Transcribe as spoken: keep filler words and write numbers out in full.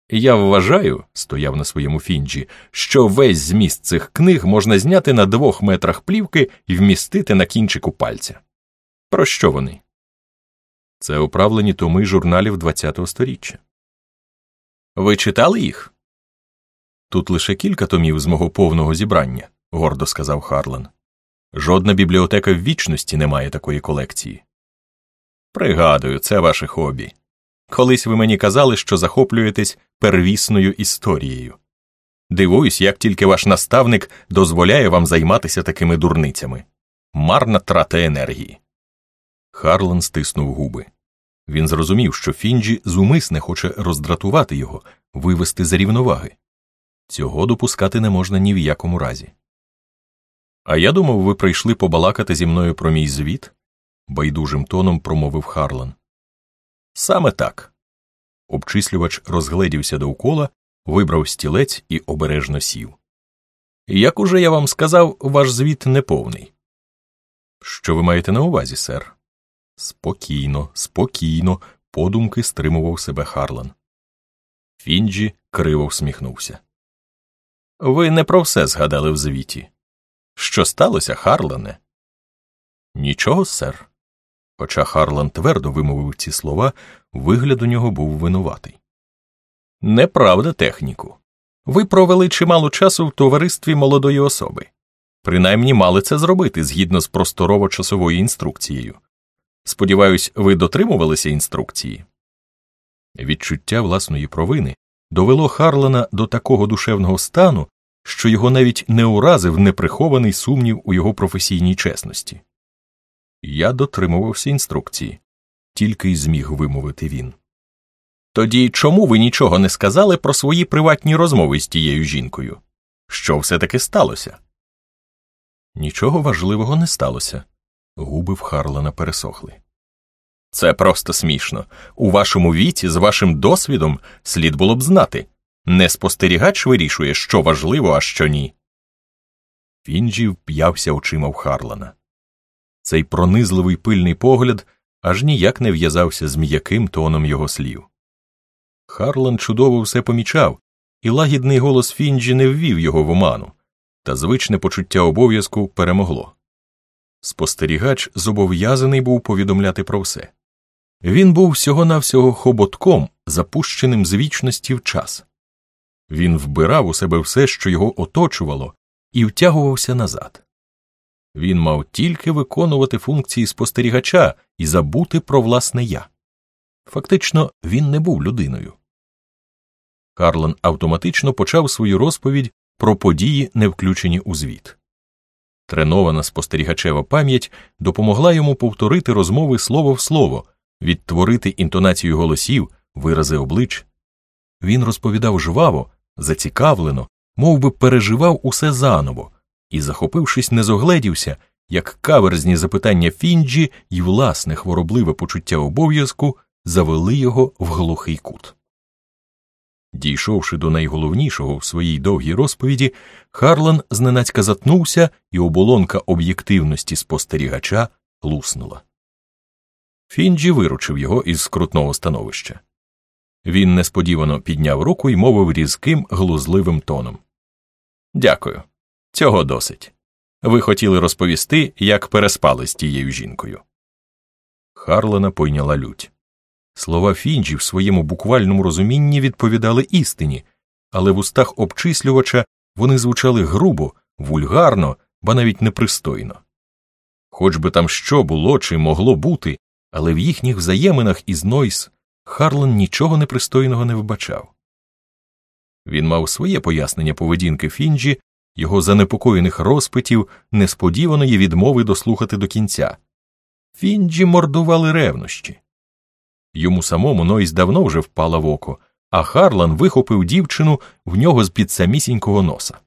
Я вважаю, стояв на своєму Фінджі, що весь зміст цих книг можна зняти на двох метрах плівки і вмістити на кінчику пальця. Про що вони? Це оправлені томи журналів ХХ сторіччя. Ви читали їх? Тут лише кілька томів з мого повного зібрання, гордо сказав Харлан. Жодна бібліотека в вічності не має такої колекції. Пригадую, це ваше хобі. Колись ви мені казали, що захоплюєтесь первісною історією. Дивуюсь, як тільки ваш наставник дозволяє вам займатися такими дурницями. Марна трата енергії. Харлан стиснув губи. Він зрозумів, що Фінджі зумисне хоче роздратувати його, вивести з рівноваги. Цього допускати не можна ні в якому разі. «А я думав, ви прийшли побалакати зі мною про мій звіт?» – байдужим тоном промовив Харлан. «Саме так». Обчислювач розгледівся довкола, вибрав стілець і обережно сів. «Як уже я вам сказав, ваш звіт неповний». «Що ви маєте на увазі, сер?» Спокійно, спокійно, подумки стримував себе Харлан. Фінджі криво всміхнувся. «Ви не про все згадали в звіті. Що сталося, Харлане?» «Нічого, сер». Хоча Харлан твердо вимовив ці слова, вигляд у нього був винуватий. «Неправда, техніку. Ви провели чимало часу в товаристві молодої особи. Принаймні мали це зробити згідно з просторово-часовою інструкцією. Сподіваюсь, ви дотримувалися інструкції?» Відчуття власної провини довело Харлана до такого душевного стану, що його навіть не уразив неприхований сумнів у його професійній чесності. «Я дотримувався інструкції», – тільки й зміг вимовити він. «Тоді чому ви нічого не сказали про свої приватні розмови з тією жінкою? Що все-таки сталося?» «Нічого важливого не сталося». Губи в Харлана пересохли. «Це просто смішно. У вашому віці, з вашим досвідом, слід було б знати. Не спостерігач вирішує, що важливо, а що ні». Фінджі вп'явся очима в Харлана. Цей пронизливий пильний погляд аж ніяк не в'язався з м'яким тоном його слів. Харлан чудово все помічав, і лагідний голос Фінджі не ввів його в оману, та звичне почуття обов'язку перемогло. Спостерігач зобов'язаний був повідомляти про все. Він був всього-навсього хоботком, запущеним з вічності в час. Він вбирав у себе все, що його оточувало, і втягувався назад. Він мав тільки виконувати функції спостерігача і забути про власне «я». Фактично, він не був людиною. Харлан автоматично почав свою розповідь про події, не включені у звіт. Тренована спостерігачева пам'ять допомогла йому повторити розмови слово в слово, відтворити інтонацію голосів, вирази облич. Він розповідав жваво, зацікавлено, мов би переживав усе заново, і, захопившись, не зогледівся, як каверзні запитання Фінджі і власне хворобливе почуття обов'язку завели його в глухий кут. Дійшовши до найголовнішого в своїй довгій розповіді, Харлан зненацька затнувся, і оболонка об'єктивності спостерігача луснула. Фінджі виручив його із скрутного становища. Він несподівано підняв руку і мовив різким, глузливим тоном. «Дякую. Цього досить. Ви хотіли розповісти, як переспали з тією жінкою». Харлана пойняла лють. Слова Фінджі в своєму буквальному розумінні відповідали істині, але в устах обчислювача вони звучали грубо, вульгарно, ба навіть непристойно. Хоч би там що було чи могло бути, але в їхніх взаєминах із Нойс Харлан нічого непристойного не вбачав. Він мав своє пояснення поведінки Фінджі, його занепокоєних розпитів, несподіваної відмови дослухати до кінця. Фінджі мордували ревнощі. Йому самому Нойс давно вже впала в око, а Харлан вихопив дівчину в нього з-під самісінького носа.